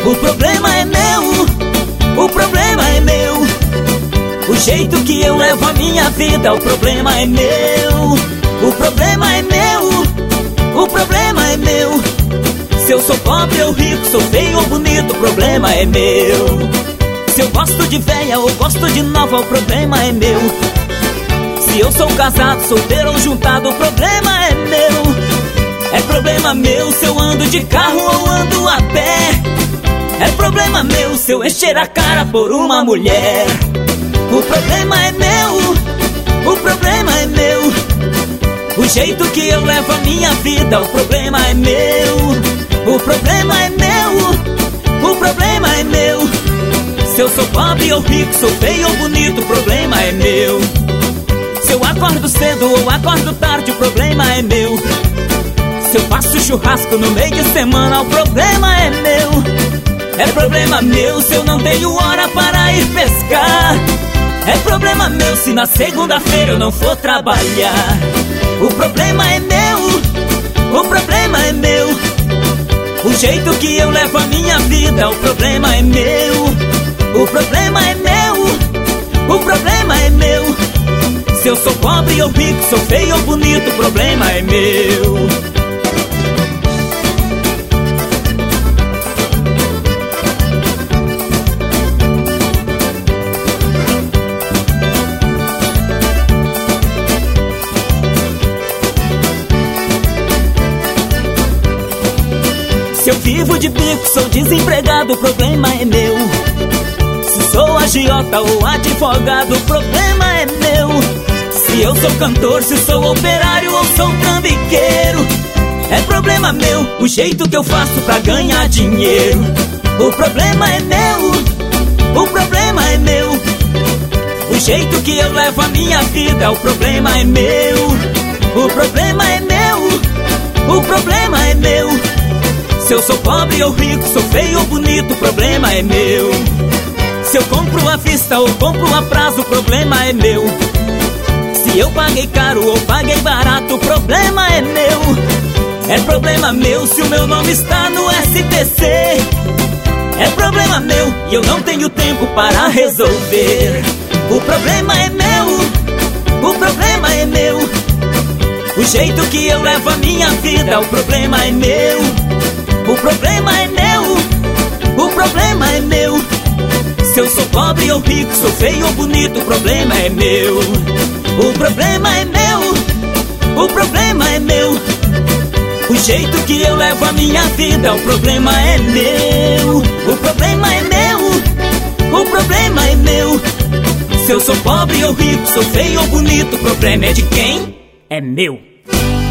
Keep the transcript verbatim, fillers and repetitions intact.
O problema é meu, o problema é meu. O jeito que eu levo a minha vida, o problema é meu. O problema é meu, o problema é meu. Se eu sou pobre ou rico, sou feio ou bonito, o problema é meu. Se eu gosto de velha ou gosto de nova, o problema é meu. Se eu sou casado, solteiro ou juntado, o problema é meu. É problema meu se eu ando de carro ou ando a pé. É problema meu se eu encher a cara por uma mulher. O problema é meu, o problema é meu. O jeito que eu levo a minha vida, o problema é meu. O problema é meu, o problema é meu. Se eu sou pobre ou rico, sou feio ou bonito, o problema é meu. Se eu acordo cedo ou acordo tarde, o problema é meu. Se eu faço churrasco no meio de semana, o problema é meu. É problema meu se eu não tenho hora para ir pescar. É problema meu se na segunda-feira eu não for trabalhar. O problema é meu, o problema é meu. O jeito que eu levo a minha vida, o problema é meu. O problema é meu, o problema é meu. Se eu sou pobre ou rico, sou feio ou bonito, o problema é meu. Se eu vivo de bico, sou desempregado, o problema é meu. Se sou agiota ou advogado, o problema é meu. Se eu sou cantor, se sou operário ou sou trambiqueiro, é problema meu, o jeito que eu faço pra ganhar dinheiro. O problema é meu, o problema é meu. O jeito que eu levo a minha vida, o problema é meu. O problema é meu, o problema é meu. Se eu sou pobre ou rico, sou feio ou bonito, o problema é meu. Se eu compro à vista ou compro a prazo, o problema é meu. Se eu paguei caro ou paguei barato, o problema é meu. É problema meu se o meu nome está no S P C. É problema meu e eu não tenho tempo para resolver. O problema é meu, o problema é meu. O jeito que eu levo a minha vida, o problema é meu. O problema é meu, o problema é meu. Se eu sou pobre ou rico, sou feio ou bonito, o problema é meu. O problema é meu, o problema é meu. O jeito que eu levo a minha vida, o problema é meu. O problema é meu, o problema é meu. Se eu sou pobre ou rico, sou feio ou bonito, o problema é de quem? É meu.